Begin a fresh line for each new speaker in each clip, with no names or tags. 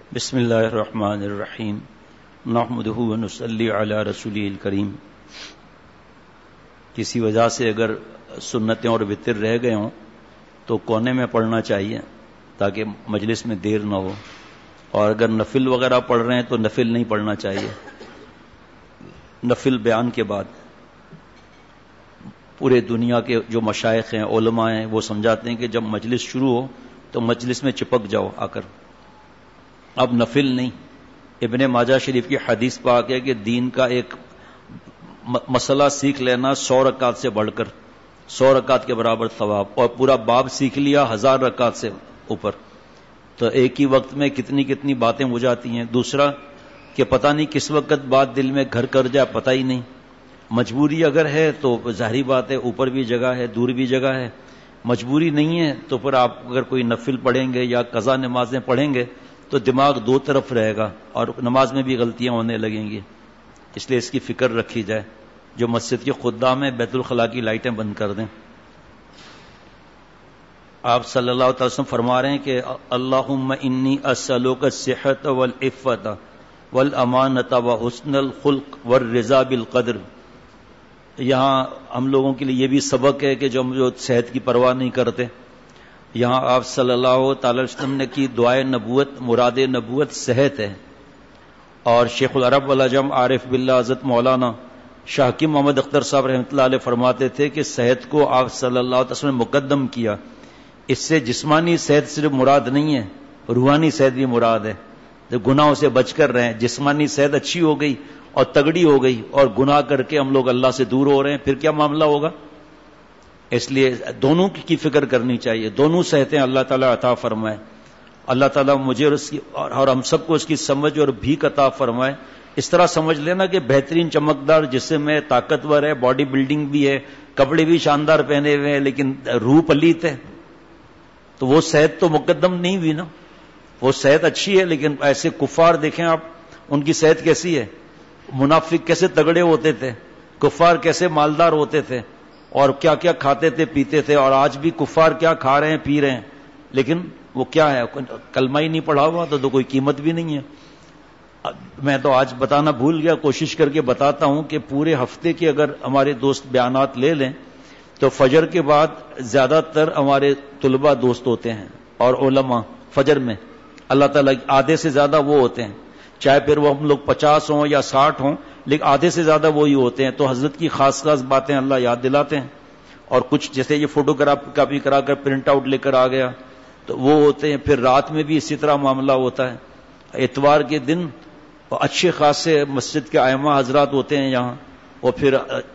بسم اللہ الرحمن الرحیم نحمدہ ونصلی علی رسولہ الکریم۔ کسی وجہ سے اگر سنتیں اور وتر رہ گئے ہوں تو کونے میں پڑھنا چاہیے تاکہ مجلس میں دیر نہ ہو، اور اگر نفل وغیرہ پڑھ رہے ہیں تو نفل نہیں پڑھنا چاہیے۔ نفل بیان کے بعد پورے دنیا کے جو مشائخ ہیں، علماء ہیں، وہ سمجھاتے ہیں کہ جب مجلس شروع ہو تو مجلس میں چپک جاؤ آ کر، اب نفل نہیں۔ ابن ماجہ شریف کی حدیث پاک ہے کہ دین کا ایک مسئلہ سیکھ لینا 100 رکعت سے بڑھ کر 100 رکعت کے برابر ثواب، اور پورا باب سیکھ لیا 1000 رکعت سے اوپر، تو ایک ہی وقت میں کتنی کتنی باتیں ہو جاتی ہیں۔ دوسرا کہ پتہ نہیں کس وقت بات دل میں گھر کر جائے، پتہ ہی نہیں۔ مجبوری اگر ہے تو ظاہری بات ہے اوپر بھی جگہ ہے، دور بھی جگہ ہے۔ مجبوری نہیں ہے تو پھر آپ اگر کوئی نفل پڑھیں گے یا قضا نمازیں پڑھیں گے تو دماغ دو طرف رہے گا اور نماز میں بھی غلطیاں ہونے لگیں گی، اس لیے اس کی فکر رکھی جائے۔ جو مسجد کے خدام ہیں بیت الخلاء کی لائٹیں بند کر دیں۔ آپ صلی اللہ علیہ وسلم فرما رہے ہیں کہ اللہم انی اسألک الصحۃ والعفۃ والامانۃ وحسن الخلق والرضا بالقدر۔ یہاں ہم لوگوں کے لیے یہ بھی سبق ہے کہ جو صحت کی پرواہ نہیں کرتے، یہاں آپ صلی اللہ تعالی وسلم نے کی دعائے نبوت، مراد نبوت صحت ہے۔ اور شیخ العرب والعجم عارف باللہ حضرت مولانا شاہ حکیم محمد اختر صاحب رحمۃ اللہ علیہ فرماتے تھے کہ صحت کو آپ صلی اللہ علیہ وسلم نے مقدم کیا۔ اس سے جسمانی صحت صرف مراد نہیں ہے، روحانی صحت بھی مراد ہے۔ جب گناہوں سے بچ کر رہے ہیں، جسمانی صحت اچھی ہو گئی اور تگڑی ہو گئی اور گناہ کر کے ہم لوگ اللہ سے دور ہو رہے ہیں، پھر کیا معاملہ ہوگا؟ اس لیے دونوں کی فکر کرنی چاہیے، دونوں صحتیں اللہ تعالیٰ عطا فرمائے۔ اللہ تعالیٰ مجھے اور ہم سب کو اس کی سمجھ اور بھیک عطا فرمائے۔ اس طرح سمجھ لینا کہ بہترین چمکدار جسم ہے، طاقتور ہے، باڈی بلڈنگ بھی ہے، کپڑے بھی شاندار پہنے ہوئے ہیں، لیکن روح پلیت ہے تو وہ صحت تو مقدم نہیں ہوئی نا۔ وہ صحت اچھی ہے لیکن ایسے کفار دیکھیں آپ، ان کی صحت کیسی ہے، منافق کیسے تگڑے ہوتے تھے، کفار کیسے مالدار ہوتے تھے اور کیا کیا کھاتے تھے پیتے تھے، اور آج بھی کفار کیا کھا رہے ہیں پی رہے ہیں، لیکن وہ کیا ہے، کلمہ ہی نہیں پڑھا ہوا تو کوئی قیمت بھی نہیں ہے۔ میں تو آج بتانا بھول گیا، کوشش کر کے بتاتا ہوں کہ پورے ہفتے کے اگر ہمارے دوست بیانات لے لیں تو فجر کے بعد زیادہ تر ہمارے طلباء دوست ہوتے ہیں اور علماء فجر میں اللہ تعالیٰ آدھے سے زیادہ وہ ہوتے ہیں، چاہے پھر وہ ہم لوگ 50 ہوں یا 60 ہوں، لیکن آدھے سے زیادہ وہی ہوتے ہیں۔ تو حضرت کی خاص خاص باتیں اللہ یاد دلاتے ہیں، اور کچھ جیسے یہ فوٹوگرافی کرا کر پرنٹ آؤٹ لے کر آ گیا تو وہ ہوتے ہیں۔ پھر رات میں بھی اسی طرح معاملہ ہوتا ہے۔ اتوار کے دن اچھے خاصے مسجد کے ائمہ حضرات ہوتے ہیں یہاں، اور پھر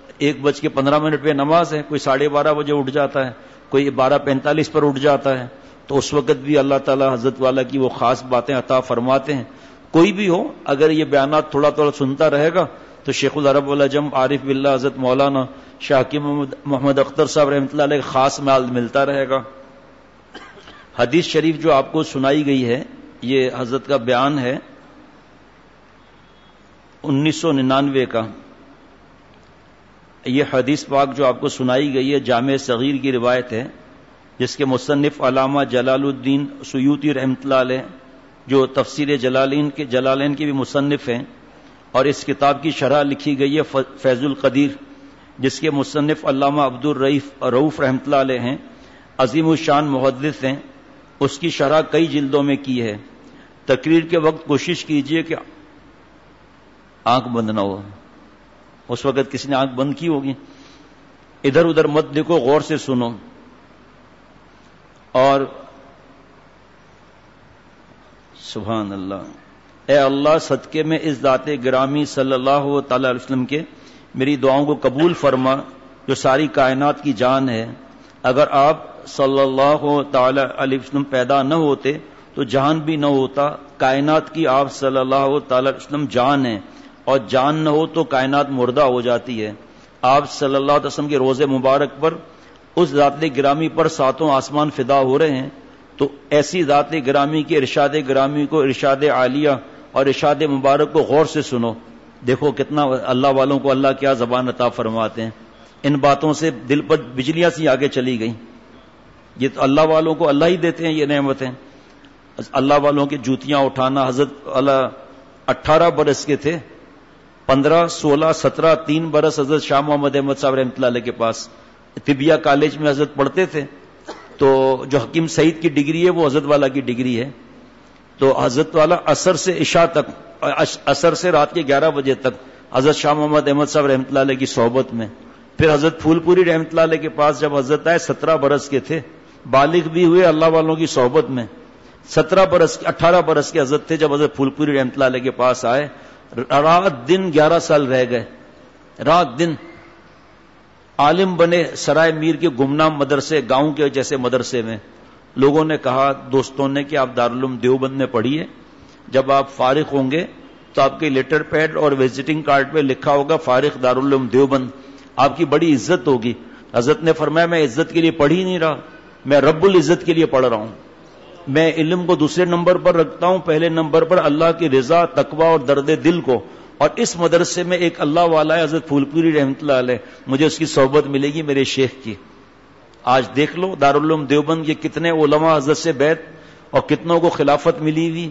1:15 پہ نماز ہے، کوئی 12:30 بجے اٹھ جاتا ہے، کوئی 12:45 پر اٹھ جاتا ہے، تو اس وقت بھی اللہ تعالیٰ حضرت والا کی وہ خاص باتیں عطا فرماتے ہیں۔ کوئی بھی ہو اگر یہ بیانات تھوڑا تھوڑا سنتا رہے گا تو شیخ العرب والعجم عارف باللہ حضرت مولانا شاہ حکیم محمد اختر صاحب رحمۃ اللہ علیہ خاص مال ملتا رہے گا۔ حدیث شریف جو آپ کو سنائی گئی ہے یہ حضرت کا بیان ہے 1999 کا۔ یہ حدیث پاک جو آپ کو سنائی گئی ہے جامع صغیر کی روایت ہے، جس کے مصنف علامہ جلال الدین سیوطی رحمۃ اللہ علیہ جو تفسیر جلالین کے بھی مصنف ہیں، اور اس کتاب کی شرح لکھی گئی ہے فیض القدیر، جس کے مصنف علامہ عبدالرؤوف رحمۃ اللہ علیہ ہیں، عظیم الشان محدث ہیں۔ اس کی شرح کئی جلدوں میں کی ہے۔ تقریر کے وقت کوشش کیجئے کہ آنکھ بند نہ ہو، اس وقت کسی نے آنکھ بند کی ہوگی، ادھر ادھر مت دیکھو، غور سے سنو۔ اور سبحان اللہ، اے اللہ صدقے میں اس ذات گرامی صلی اللہ تعالی علیہ وسلم کے میری دعاؤں کو قبول فرما جو ساری کائنات کی جان ہے۔ اگر آپ صلی اللہ تعالی علیہ وسلم پیدا نہ ہوتے تو جان بھی نہ ہوتا۔ کائنات کی آپ صلی اللہ تعالی علیہ وسلم جان ہے، اور جان نہ ہو تو کائنات مردہ ہو جاتی ہے۔ آپ صلی اللہ علیہ وسلم کے روز مبارک پر اس ذات گرامی پر 7 آسمان فدا ہو رہے ہیں، تو ایسی ذات گرامی کے ارشاد گرامی کو، ارشاد عالیہ اور ارشاد مبارک کو غور سے سنو۔ دیکھو کتنا اللہ والوں کو اللہ کیا زبان عطا فرماتے ہیں۔ ان باتوں سے دل پر بجلیاں سی آگے چلی گئیں۔ یہ تو اللہ والوں کو اللہ ہی دیتے ہیں یہ نعمتیں۔ اللہ والوں کی جوتیاں اٹھانا. حضرت 18 برس کے تھے, 15, 16, 17, 3 برس حضرت شاہ محمد احمد صاحب رحمۃ اللہ علیہ کے پاس طبیہ کالج میں حضرت پڑھتے تھے. تو جو حکیم سعید کی ڈگری ہے وہ حضرت والا کی ڈگری ہے. تو حضرت والا عصر سے عشاء تک, عصر سے رات کے 11 بجے تک حضرت شاہ محمد احمد صاحب رحمۃ اللہ علیہ کی صحبت میں. پھر حضرت پھول پوری رحمۃ اللہ علیہ کے پاس جب حضرت آئے 17 برس کے تھے, بالغ بھی ہوئے اللہ والوں کی صحبت میں. 18 برس کے حضرت تھے جب حضرت پھول پوری رحمۃ اللہ علیہ کے پاس آئے. رات دن 11 سال رہ گئے, رات دن عالم بنے. سرائے میر کے گمنام مدرسے, گاؤں کے جیسے مدرسے میں لوگوں نے کہا, دوستوں نے, کہ آپ دارالعلوم دیوبند میں پڑھیے, جب آپ فارغ ہوں گے تو آپ کے لیٹر پیڈ اور وزٹنگ کارڈ پہ لکھا ہوگا فارغ دارالعلوم دیوبند, آپ کی بڑی عزت ہوگی. حضرت نے فرمایا میں عزت کے لیے پڑھ ہی نہیں رہا, میں رب العزت کے لیے پڑھ رہا ہوں. میں علم کو دوسرے نمبر پر رکھتا ہوں, پہلے نمبر پر اللہ کی رضا, تقوی اور درد دل کو. اور اس مدرسے میں ایک اللہ والا ہے حضرت پھول پوری رحمۃ اللہ علیہ, مجھے اس کی صحبت ملے گی میرے شیخ کی. آج دیکھ لو دارالعلوم دیوبند کے کتنے علماء حضرت سے بیعت اور کتنوں کو خلافت ملی ہوئی.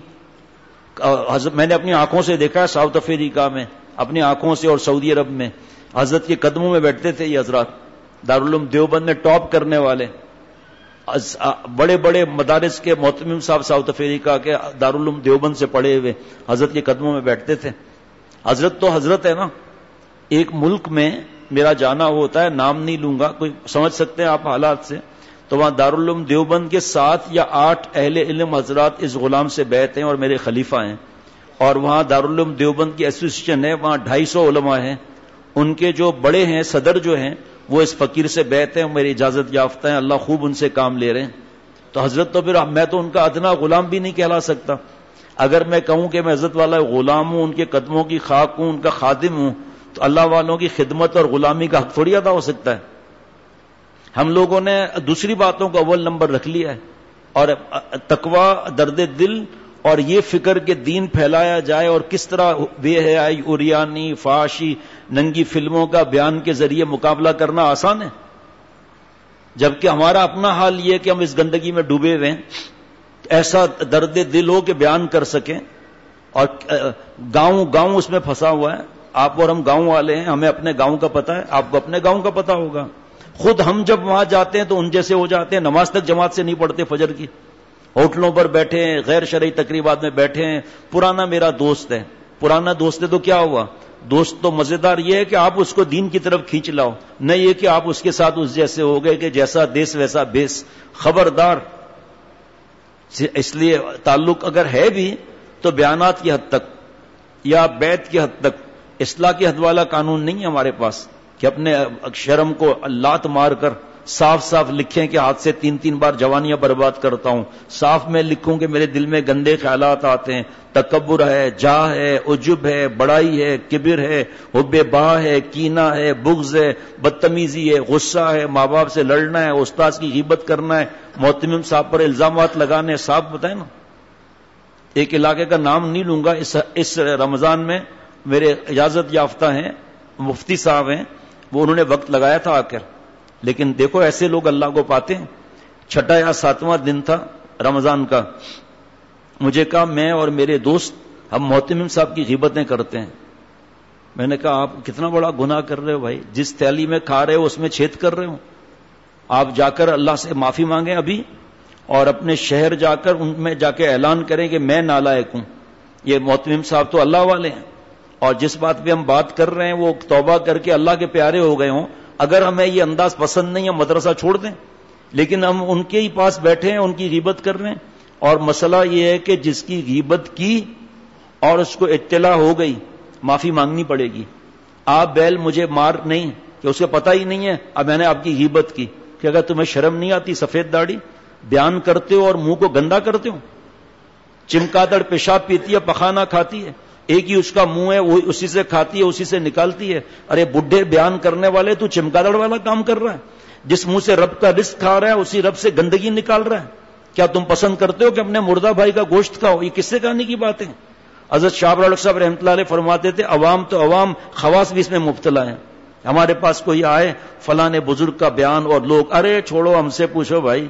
میں نے اپنی آنکھوں سے دیکھا ہے ساؤتھ افریقہ میں, اپنی آنکھوں سے, اور سعودی عرب میں حضرت کے قدموں میں بیٹھتے تھے یہ حضرات. دارالعلوم دیوبند میں ٹاپ کرنے والے بڑے بڑے مدارس کے محتمم صاحب ساؤتھ افریقہ کے دارالعلوم دیوبند سے پڑھے ہوئے حضرت کے قدموں میں بیٹھتے تھے. حضرت تو حضرت ہے نا. ایک ملک میں میرا جانا ہوتا ہے, نام نہیں لوں گا, کوئی سمجھ سکتے ہیں آپ حالات سے, تو وہاں دارالعلوم دیوبند کے 7 یا 8 اہل علم حضرات اس غلام سے بیعت ہیں اور میرے خلیفہ ہیں. اور وہاں دارالعلوم دیوبند کی ایسوسیشن ہے, وہاں 250 علماء ہیں, ان کے جو بڑے ہیں, صدر جو ہیں, وہ اس فقیر سے بیعت ہیں, میری اجازت یافتہ ہیں, اللہ خوب ان سے کام لے رہے ہیں. تو حضرت تو پھر میں تو ان کا ادنا غلام بھی نہیں کہلا سکتا. اگر میں کہوں کہ میں حضرت والا غلام ہوں, ان کے قدموں کی خاک ہوں, ان کا خادم ہوں, تو اللہ والوں کی خدمت اور غلامی کا حق تھوڑی ادا ہو سکتا ہے. ہم لوگوں نے دوسری باتوں کو اول نمبر رکھ لیا ہے, اور تقوی, درد دل, اور یہ فکر کہ دین پھیلایا جائے, اور کس طرح بے حیائی, عریانی, فحاشی, ننگی فلموں کا بیان کے ذریعے مقابلہ کرنا آسان ہے, جبکہ ہمارا اپنا حال یہ ہے کہ ہم اس گندگی میں ڈوبے ہوئے ہیں. ایسا درد دل ہو کہ بیان کر سکیں, اور گاؤں اس میں پھنسا ہوا ہے. آپ اور ہم گاؤں والے ہیں, ہمیں اپنے گاؤں کا پتہ ہے, آپ کو اپنے گاؤں کا پتہ ہوگا. خود ہم جب وہاں جاتے ہیں تو ان جیسے ہو جاتے ہیں, نماز تک جماعت سے نہیں پڑھتے فجر کی, ہوٹلوں پر بیٹھے ہیں, غیر شرعی تقریبات میں بیٹھے ہیں. پرانا میرا دوست ہے, پرانا دوست ہے تو کیا ہوا, دوست تو مزیدار یہ ہے کہ آپ اس کو دین کی طرف کھینچ لاؤ, نہ یہ کہ آپ اس کے ساتھ اس جیسے ہو گئے کہ جیسا دیس ویسا بیس. خبردار. اس لیے تعلق اگر ہے بھی تو بیانات کی حد تک یا بیعت کی حد تک, اصلاح کی حد والا قانون نہیں ہے ہمارے پاس کہ اپنے شرم کو لات مار کر صاف صاف لکھیں کہ ہاتھ سے 3 بار جوانیاں برباد کرتا ہوں. صاف میں لکھوں کہ میرے دل میں گندے خیالات آتے ہیں, تکبر ہے, جاہ ہے, عجب ہے, بڑائی ہے, کبر ہے, حب باہ ہے, کینہ ہے, بغض ہے, بدتمیزی ہے, غصہ ہے, ماں باپ سے لڑنا ہے, استاد کی غیبت کرنا ہے, محتمم صاحب پر الزامات لگانے. صاحب بتائیں نا, ایک علاقے کا نام نہیں لوں گا, اس رمضان میں میرے اجازت یافتہ ہیں, مفتی صاحب ہیں, وہ انہوں نے وقت لگایا تھا آ کر. لیکن دیکھو ایسے لوگ اللہ کو پاتے ہیں. 6واں یا 7واں دن تھا رمضان کا, مجھے کہا میں اور میرے دوست ہم محتمم صاحب کی غیبتیں کرتے ہیں. میں نے کہا آپ کتنا بڑا گناہ کر رہے ہو بھائی, جس تھیلی میں کھا رہے ہو اس میں چھید کر رہے ہو. آپ جا کر اللہ سے معافی مانگیں ابھی, اور اپنے شہر جا کر ان میں جا کے اعلان کریں کہ میں نالائق ہوں. یہ محتمم صاحب تو اللہ والے ہیں, اور جس بات پہ ہم بات کر رہے ہیں وہ توبہ کر کے اللہ کے پیارے ہو گئے ہوں. اگر ہمیں یہ انداز پسند نہیں, ہم مدرسہ چھوڑ دیں, لیکن ہم ان کے ہی پاس بیٹھے ہیں, ان کی غیبت کر رہے ہیں. اور مسئلہ یہ ہے کہ جس کی غیبت کی اور اس کو اطلاع ہو گئی, معافی مانگنی پڑے گی. آپ بیل مجھے مار نہیں کہ اسے پتہ ہی نہیں ہے, اب میں نے آپ کی غیبت کی, کہ اگر تمہیں شرم نہیں آتی, سفید داڑھی بیان کرتے ہو اور منہ کو گندا کرتے ہو. چمکادڑ پیشاب پیتی ہے, پخانہ کھاتی ہے, ایک ہی اس کا منہ ہے, وہ اسی سے کھاتی ہے, اسی سے نکالتی ہے. ارے بڈھے بیان کرنے والے, تو چمکادڑ والا کام کر رہا ہے. جس منہ سے رب کا رزق کھا رہا ہے اسی رب سے گندگی نکال رہا ہے. کیا تم پسند کرتے ہو کہ اپنے مردہ بھائی کا گوشت کھاؤ؟ یہ کس سے کہنے کی بات ہے؟ حضرت شاہ ابر صاحب رحمۃ اللہ علیہ فرماتے تھے عوام تو عوام, خواص بھی اس میں مبتلا ہیں. ہمارے پاس کوئی آئے فلاں بزرگ کا بیان, اور لوگ ارے چھوڑو ہم سے پوچھو بھائی,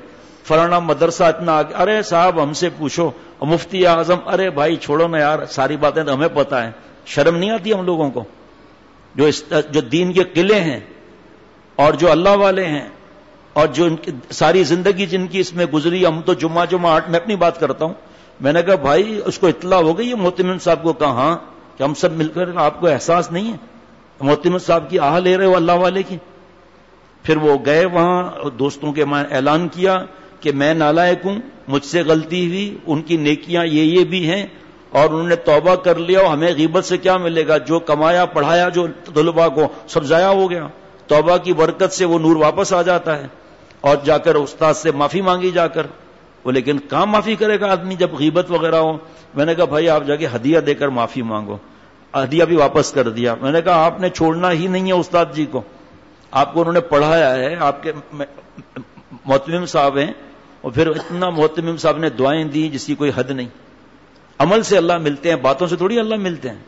فلانا مدرسہ اتنا آگے، ارے صاحب ہم سے پوچھو، مفتی اعظم، ارے بھائی چھوڑو نا یار، ساری باتیں تو ہمیں پتہ ہیں. شرم نہیں آتی ہم لوگوں کو؟ جو دین کے قلعے ہیں اور جو اللہ والے ہیں اور جو ان کی ساری زندگی جن کی اس میں گزری، ہم تو جمعہ 8 میں اپنی بات کرتا ہوں. میں نے کہا بھائی اس کو اطلاع ہو گئی ہے محتمم صاحب کو؟ کہا ہاں. کہ ہم سب مل کر، آپ کو احساس نہیں ہے محتمم صاحب کی آہ لے رہے ہو اللہ والے کی؟ پھر وہ گئے وہاں، دوستوں کے میں اعلان کیا کہ میں نالائق ہوں، مجھ سے غلطی ہوئی، ان کی نیکیاں یہ بھی ہیں اور انہوں نے توبہ کر لیا، اور ہمیں غیبت سے کیا ملے گا؟ جو کمایا پڑھایا جو طلباء کو سب ضائع ہو گیا. توبہ کی برکت سے وہ نور واپس آ جاتا ہے، اور جا کر استاد سے معافی مانگی جا کر. وہ لیکن کہاں معافی کرے گا آدمی جب غیبت وغیرہ ہو؟ میں نے کہا بھائی آپ جا کے ہدیہ دے کر معافی مانگو. ہدیہ بھی واپس کر دیا. میں نے کہا آپ نے چھوڑنا ہی نہیں ہے استاد جی کو، آپ کو انہوں نے پڑھایا ہے، آپ کے محتمم صاحب ہیں، اور پھر اتنا محتمم صاحب نے دعائیں دی جس کی کوئی حد نہیں. عمل سے اللہ ملتے ہیں، باتوں سے تھوڑی اللہ ملتے ہیں.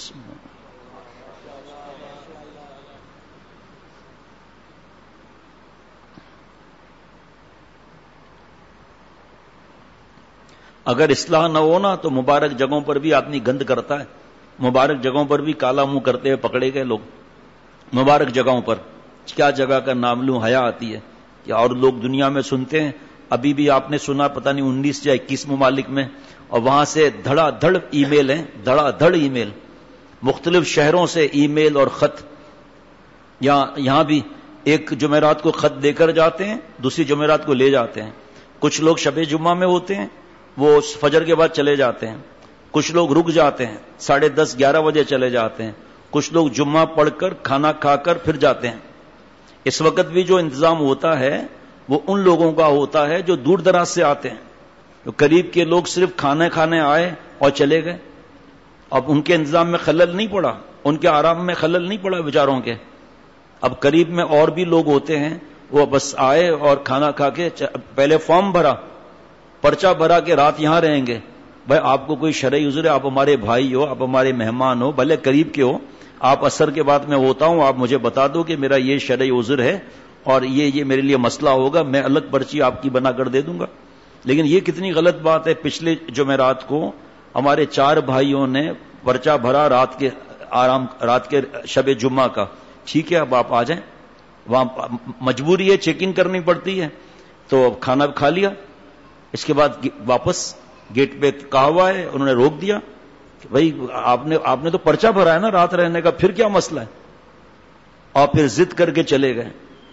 اگر اصلاح نہ ہو نا تو مبارک جگہوں پر بھی آدمی گند کرتا ہے، مبارک جگہوں پر بھی کالا منہ کرتے ہوئے پکڑے گئے لوگ. مبارک جگہوں پر کیا جگہ کا نام لوں حیا آتی ہے کہ اور لوگ دنیا میں سنتے ہیں. ابھی بھی آپ نے سنا پتہ نہیں 19 یا 21 ممالک میں، اور وہاں سے دھڑا دھڑ ای میل ہیں، دھڑا دھڑ ای میل، مختلف شہروں سے ای میل اور خط. یہاں بھی ایک جمعرات کو خط دے کر جاتے ہیں، دوسری جمعرات کو لے جاتے ہیں. کچھ لوگ شب جمعہ میں ہوتے ہیں، وہ فجر کے بعد چلے جاتے ہیں. کچھ لوگ رک جاتے ہیں، 10:30 11 بجے چلے جاتے ہیں. کچھ لوگ جمعہ پڑھ کر کھانا کھا کر پھر جاتے ہیں. اس وقت بھی جو انتظام ہوتا ہے وہ ان لوگوں کا ہوتا ہے جو دور دراز سے آتے ہیں. تو قریب کے لوگ صرف کھانے کھانے آئے اور چلے گئے. اب ان کے انتظام میں خلل نہیں پڑا، ان کے آرام میں خلل نہیں پڑا بیچاروں کے. اب قریب میں اور بھی لوگ ہوتے ہیں، وہ بس آئے اور کھانا کھا کے پہلے فارم بھرا، پرچہ بھرا کہ رات یہاں رہیں گے. بھائی آپ کو کوئی شرعی عذر ہے؟ آپ ہمارے بھائی ہو، آپ ہمارے مہمان ہو، بھلے قریب کے ہو، آپ عصر کے بعد میں ہوتا ہوں، آپ مجھے بتا دو کہ میرا یہ شرعی عذر ہے اور یہ میرے لیے مسئلہ ہوگا، میں الگ پرچی آپ کی بنا کر دے دوں گا. لیکن یہ کتنی غلط بات ہے. پچھلے جمعرات کو ہمارے 4 بھائیوں نے پرچہ بھرا رات کے شب جمعہ کا. ٹھیک ہے اب آپ آ جائیں، وہاں مجبوری ہے، چیکنگ کرنی پڑتی ہے. تو کھانا کھا لیا، اس کے بعد واپس گیٹ پہ کہا ہوا ہے، انہوں نے روک دیا کہ بھائی آپ نے تو پرچہ بھرا ہے نا رات رہنے کا، پھر کیا مسئلہ ہے؟ اور پھر ضد کر کے چلے گئے.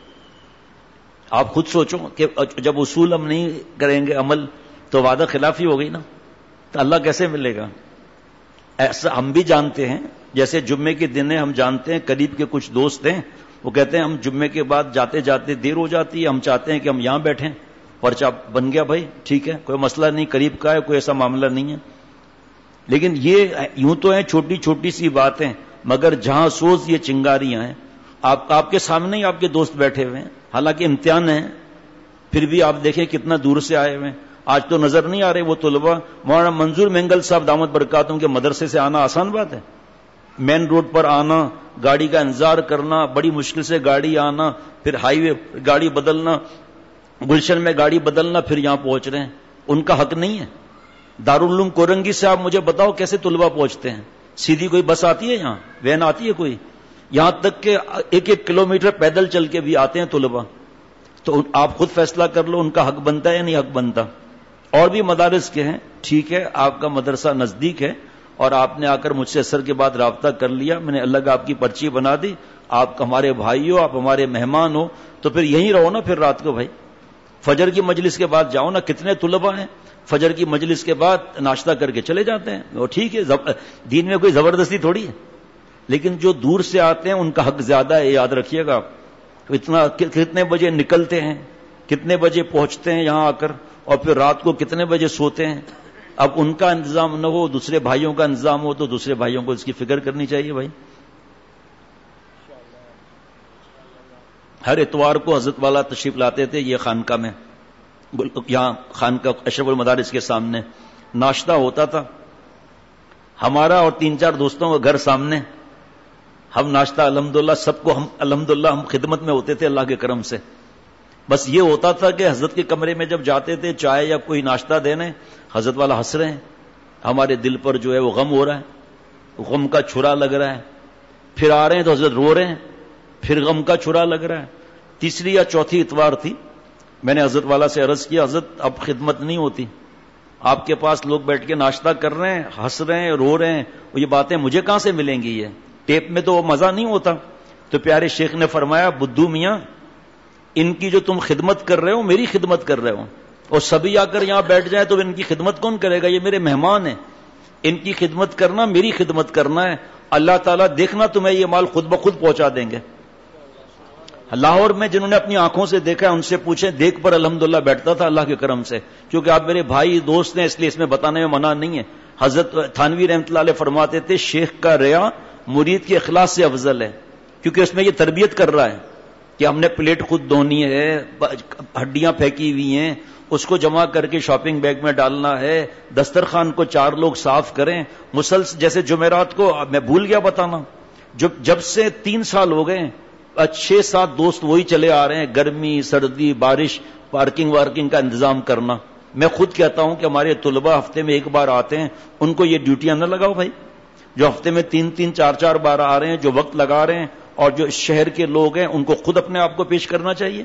آپ خود سوچو کہ جب اصول ہم نہیں کریں گے عمل تو وعدہ خلافی ہو گئی نا، تو اللہ کیسے ملے گا؟ ایسا ہم بھی جانتے ہیں، جیسے جمعے کے دن ہم جانتے ہیں، قریب کے کچھ دوست ہیں وہ کہتے ہیں ہم جمعے کے بعد جاتے جاتے دیر ہو جاتی ہے، ہم چاہتے ہیں کہ ہم یہاں بیٹھیں. پرچہ بن گیا بھائی، ٹھیک ہے، کوئی مسئلہ نہیں، قریب کا ہے، کوئی ایسا معاملہ نہیں ہے. لیکن یہ یوں تو ہیں چھوٹی چھوٹی سی باتیں، مگر جہاں سوز یہ چنگاریاں ہیں. آپ کے سامنے ہی آپ کے دوست بیٹھے ہوئے ہیں، حالانکہ امتحان ہے، پھر بھی آپ دیکھیں کتنا دور سے آئے ہوئے ہیں. آج تو نظر نہیں آ رہے وہ طلباء. مولانا منظور مینگل صاحب دامت برکاتہم کے مدرسے سے آنا آسان بات ہے؟ مین روڈ پر آنا، گاڑی کا انتظار کرنا، بڑی مشکل سے گاڑی آنا، پھر ہائی وے گاڑی بدلنا، گلشن میں گاڑی بدلنا، پھر یہاں پہنچ رہے ہیں. ان کا حق نہیں ہے؟ دارالعلوم کورنگی سے آپ مجھے بتاؤ کیسے طلباء پہنچتے ہیں؟ سیدھی کوئی بس آتی ہے یہاں؟ وین آتی ہے کوئی؟ یہاں تک کہ 1-1 کلومیٹر پیدل چل کے بھی آتے ہیں طلباء. تو آپ خود فیصلہ کر لو ان کا حق بنتا ہے یا نہیں حق بنتا. اور بھی مدارس کے ہیں، ٹھیک ہے آپ کا مدرسہ نزدیک ہے اور آپ نے آ کر مجھ سے عصر کے بعد رابطہ کر لیا، میں نے الگ آپ کی پرچی بنا دی، آپ ہمارے بھائی ہو، آپ ہمارے مہمان ہو، تو پھر یہیں رہو نا پھر رات کو. بھائی فجر کی مجلس کے بعد جاؤ نا. کتنے طلباء ہیں فجر کی مجلس کے بعد ناشتہ کر کے چلے جاتے ہیں. وہ ٹھیک ہے، دین میں کوئی زبردستی تھوڑی ہے، لیکن جو دور سے آتے ہیں ان کا حق زیادہ ہے، یاد رکھیے گا. اتنا کتنے بجے نکلتے ہیں، کتنے بجے پہنچتے ہیں یہاں آ کر، اور پھر رات کو کتنے بجے سوتے ہیں. اب ان کا انتظام نہ ہو، دوسرے بھائیوں کا انتظام ہو، تو دوسرے بھائیوں کو اس کی فکر کرنی چاہیے. بھائی ہر اتوار کو حضرت والا تشریف لاتے تھے یہ خانقاہ میں، یہاں خانقاہ اشرف المدارس کے سامنے ناشتہ ہوتا تھا. ہمارا اور 3-4 دوستوں کا گھر سامنے، ہم ناشتہ الحمدللہ سب کو، ہم الحمدللہ ہم خدمت میں ہوتے تھے اللہ کے کرم سے. بس یہ ہوتا تھا کہ حضرت کے کمرے میں جب جاتے تھے چائے یا کوئی ناشتہ دینے، حضرت والا ہنس رہے ہیں، ہمارے دل پر جو ہے وہ غم ہو رہا ہے، غم کا چھرا لگ رہا ہے، پھر آ رہے ہیں تو حضرت رو رہے ہیں، پھر غم کا چھرا لگ رہا ہے۔ تیسری یا چوتھی اتوار تھی، میں نے حضرت والا سے عرض کیا، حضرت اب خدمت نہیں ہوتی، آپ کے پاس لوگ بیٹھ کے ناشتہ کر رہے ہیں، ہنس رہے ہیں، رو رہے ہیں، یہ باتیں مجھے کہاں سے ملیں گی؟ یہ ٹیپ میں تو وہ مزہ نہیں ہوتا۔ تو پیارے شیخ نے فرمایا، بدھو میاں، ان کی جو تم خدمت کر رہے ہو میری خدمت کر رہے ہو، اور سبھی آ کر یہاں بیٹھ جائیں تو ان کی خدمت کون کرے گا؟ یہ میرے مہمان ہیں، ان کی خدمت کرنا میری خدمت کرنا ہے، اللہ تعالیٰ دیکھنا تمہیں یہ مال خود بخود پہنچا دیں گے۔ لاہور میں جنہوں نے اپنی آنکھوں سے دیکھا ان سے پوچھیں، دیکھ پر الحمدللہ بیٹھتا تھا اللہ کے کرم سے، کیونکہ آپ میرے بھائی دوست ہیں اس لیے اس میں بتانے میں منع نہیں ہے۔ حضرت تھانوی رحمۃ اللہ علیہ فرماتے تھے، شیخ کا ریا مرید کے اخلاص سے افضل ہے، کیونکہ اس میں یہ تربیت کر رہا ہے کہ ہم نے پلیٹ خود دھونی ہے، ہڈیاں پھینکی ہوئی ہیں اس کو جمع کر کے شاپنگ بیگ میں ڈالنا ہے، دسترخوان کو 4 لوگ صاف کریں، مسلسل جیسے جمعرات کو میں بھول گیا بتانا، جب سے 3 سال ہو گئے 6-7 دوست وہی چلے آ رہے ہیں، گرمی سردی بارش، پارکنگ وارکنگ کا انتظام کرنا۔ میں خود کہتا ہوں کہ ہمارے طلباء ہفتے میں 1 بار آتے ہیں، ان کو یہ ڈیوٹیاں نہ لگاؤ بھائی، جو ہفتے میں 3-3 4-4 بار آ رہے ہیں، جو وقت لگا رہے ہیں، اور جو شہر کے لوگ ہیں ان کو خود اپنے آپ کو پیش کرنا چاہیے۔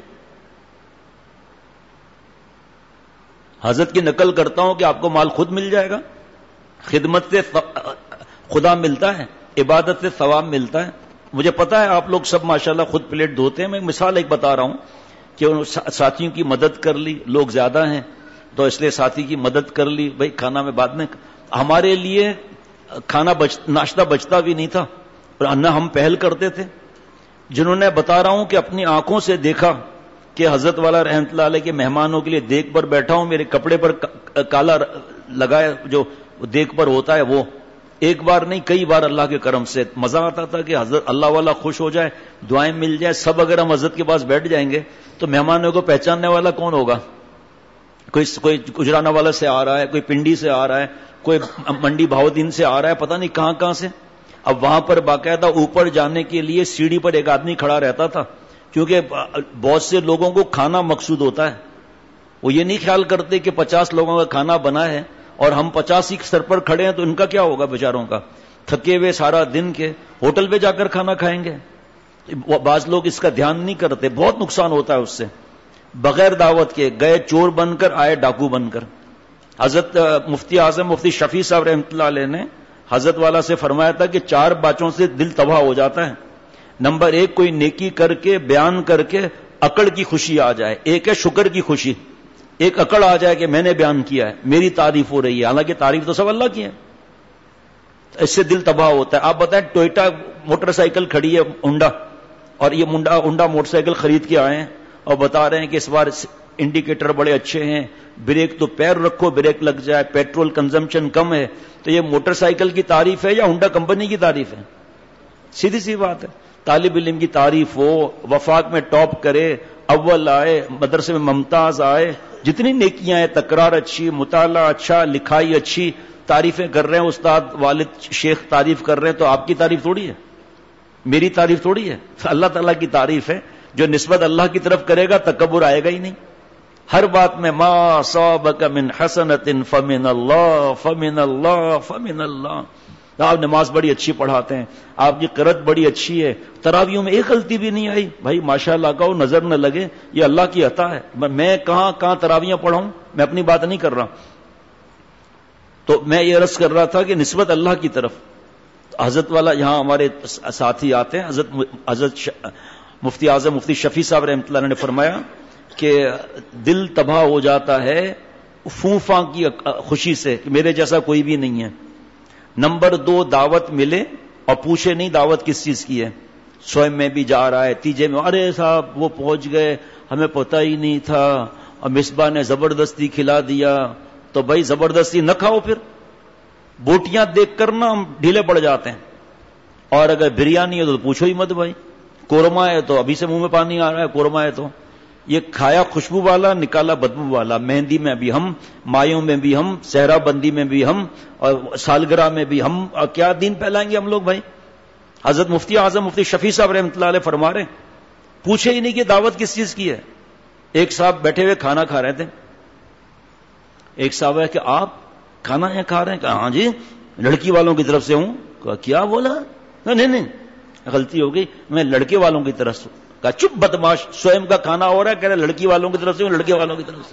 حضرت کی نقل کرتا ہوں کہ آپ کو مال خود مل جائے گا، خدمت سے خدا ملتا ہے، عبادت سے ثواب ملتا ہے۔ مجھے پتا ہے آپ لوگ سب ماشاءاللہ خود پلیٹ دھوتے ہیں، میں مثال ایک بتا رہا ہوں کہ ساتھیوں کی مدد کر لی، لوگ زیادہ ہیں تو اس لیے ساتھی کی مدد کر لی، بھائی کھانا میں بعد میں، ہمارے لیے کھانا ناشتہ بچتا بھی نہیں تھا اور نہ ہم پہل کرتے تھے۔ جنہوں نے بتا رہا ہوں کہ اپنی آنکھوں سے دیکھا کہ حضرت والا رحمۃ اللہ علیہ کے مہمانوں کے لیے دیگ پر بیٹھا ہوں، میرے کپڑے پر کالا لگایا جو دیگ پر ہوتا ہے، وہ ایک بار نہیں کئی بار اللہ کے کرم سے مزہ آتا تھا کہ حضرت اللہ والا خوش ہو جائے، دعائیں مل جائے، سب اگر ہم حضرت کے پاس بیٹھ جائیں گے تو مہمانوں کو پہچاننے والا کون ہوگا؟ کوئی گجرانہ والا سے آ رہا ہے، کوئی پنڈی سے آ رہا ہے، کوئی منڈی بہاؤدین سے آ رہا ہے، پتہ نہیں کہاں کہاں سے۔ اب وہاں پر باقاعدہ اوپر جانے کے لیے سیڑھی پر ایک آدمی کھڑا رہتا تھا، کیونکہ بہت سے لوگوں کو کھانا مقصود ہوتا ہے، وہ یہ نہیں خیال کرتے کہ 50 لوگوں کا کھانا بنا ہے اور ہم 50 ہی سر پر کھڑے ہیں تو ان کا کیا ہوگا بیچاروں کا، تھکے ہوئے سارا دن کے ہوٹل پہ جا کر کھانا کھائیں گے۔ بعض لوگ اس کا دھیان نہیں کرتے، بہت نقصان ہوتا ہے اس سے، بغیر دعوت کے گئے چور بن کر آئے ڈاکو بن کر۔ حضرت مفتی اعظم مفتی شفیع صاحب رحمۃ اللہ علیہ نے حضرت والا سے فرمایا تھا کہ 4 باتوں سے دل تباہ ہو جاتا ہے۔ نمبر 1، کوئی نیکی کر کے بیان کر کے اکڑ کی خوشی آ جائے، ایک ہے شکر کی خوشی، ایک اکڑ آ جائے کہ میں نے بیان کیا ہے، میری تعریف ہو رہی ہے، حالانکہ تعریف تو سب اللہ کی ہے، اس سے دل تباہ ہوتا ہے۔ آپ بتائیں ٹوئٹا موٹر سائیکل کھڑی ہے ہونڈا، اور یہ ہونڈا موٹر سائیکل خرید کے آئے ہیں اور بتا رہے ہیں کہ اس بار انڈیکیٹر بڑے اچھے ہیں، بریک تو پیر رکھو بریک لگ جائے، پیٹرول کنزمپشن کم ہے، تو یہ موٹر سائیکل کی تعریف ہے یا ہونڈا کمپنی کی تعریف ہے؟ سیدھی سی بات ہے۔ طالب علم کی تعریف ہو، وفاق میں ٹاپ کرے، اول آئے، مدرسے میں ممتاز آئے، جتنی نیکیاں ہیں، تکرار اچھی، مطالعہ اچھا، لکھائی اچھی، تعریفیں کر رہے ہیں، استاد والد شیخ تعریف کر رہے ہیں، تو آپ کی تعریف تھوڑی ہے، میری تعریف تھوڑی ہے، اللہ تعالیٰ کی تعریف ہے۔ جو نسبت اللہ کی طرف کرے گا تکبر آئے گا ہی نہیں۔ ہر بات میں ما صابک من حسنۃ فمن اللہ فمن اللہ فمن اللہ۔ آپ نماز بڑی اچھی پڑھاتے ہیں، آپ کی قرأت بڑی اچھی ہے، تراویحوں میں ایک غلطی بھی نہیں آئی، بھائی ماشاءاللہ کہو، نظر نہ لگے، یہ اللہ کی عطا ہے۔ میں کہاں تراویحیں پڑھاؤں، میں اپنی بات نہیں کر رہا، تو میں یہ عرض کر رہا تھا کہ نسبت اللہ کی طرف۔ حضرت والا یہاں ہمارے ساتھی آتے ہیں، حضرت مفتی اعظم مفتی شفیع صاحب رحمۃ اللہ نے فرمایا کہ دل تباہ ہو جاتا ہے فوفاں کی خوشی سے کہ میرے جیسا کوئی بھی نہیں ہے۔ نمبر 2، دعوت ملے اور پوچھے نہیں دعوت کس چیز کی ہے، سوئم میں بھی جا رہا ہے، تیجے میں، ارے صاحب وہ پہنچ گئے، ہمیں پتہ ہی نہیں تھا، اور مصباح نے زبردستی کھلا دیا، تو بھائی زبردستی نہ کھاؤ، پھر بوٹیاں دیکھ کر نا ہم ڈھیلے پڑ جاتے ہیں، اور اگر بریانی ہے تو پوچھو ہی مت بھائی، قورمہ ہے تو ابھی سے منہ میں پانی آ رہا ہے، قورمہ ہے تو یہ کھایا خوشبو والا نکالا بدبو والا، مہندی میں بھی ہم، مایوں میں بھی ہم، صحرا بندی میں بھی ہم، اور سالگرہ میں بھی ہم، اور کیا دین پھیلائیں گے ہم لوگ بھائی۔ حضرت مفتی اعظم مفتی شفیع صاحب رحمۃ اللہ علیہ فرما رہے ہیں پوچھے ہی نہیں کہ دعوت کس چیز کی ہے، ایک صاحب بیٹھے ہوئے کھانا کھا رہے تھے. ایک صاحب ہے کہ آپ کھانا یہ کھا رہے ہیں؟ کہا ہاں جی لڑکی والوں کی طرف سے ہوں. کہا کیا بولا؟ نہیں غلطی ہو گئی, میں لڑکے والوں کی طرف سے. کہا چپ بدماش, سوئم کا کھانا ہو رہا ہے, کہہ رہے لڑکی والوں کی طرف سے ہوں, لڑکے والوں کی طرف سے.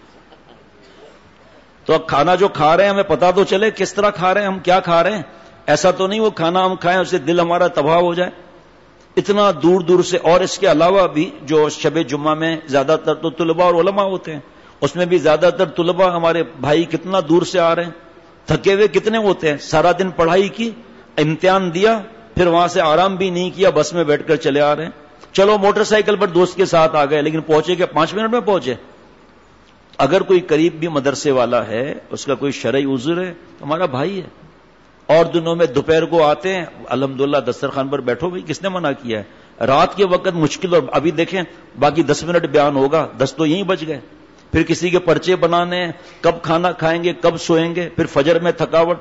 تو اب کھانا جو کھا رہے ہیں ہمیں پتا تو چلے کس طرح کھا رہے ہیں, ہم کیا کھا رہے ہیں. ایسا تو نہیں وہ کھانا ہم کھائیں اس سے دل ہمارا تباہ ہو جائے. اتنا دور دور سے. اور اس کے علاوہ بھی جو شب جمعہ میں زیادہ تر تو طلباء اور علماء ہوتے ہیں, اس میں بھی زیادہ تر طلباء ہمارے بھائی کتنا دور سے آ رہے ہیں, تھکے ہوئے کتنے ہوتے ہیں, سارا دن پڑھائی کی, امتحان دیا, پھر وہاں سے آرام بھی نہیں کیا, بس میں بیٹھ کر چلے آ رہے ہیں. چلو موٹر سائیکل پر دوست کے ساتھ آ گئے, لیکن پہنچے کہ 5 منٹ میں پہنچے. اگر کوئی قریب بھی مدرسے والا ہے, اس کا کوئی شرعی عذر ہے, تو ہمارا بھائی ہے. اور دنوں میں دوپہر کو آتے ہیں, الحمدللہ دسترخوان پر بیٹھو بھی, کس نے منع کیا ہے. رات کے وقت مشکل, اور ابھی دیکھیں باقی 10 منٹ بیان ہوگا, 10 تو یہیں بچ گئے. پھر کسی کے پرچے بنانے, کب کھانا کھائیں گے, کب سوئیں گے, پھر فجر میں تھکاوٹ.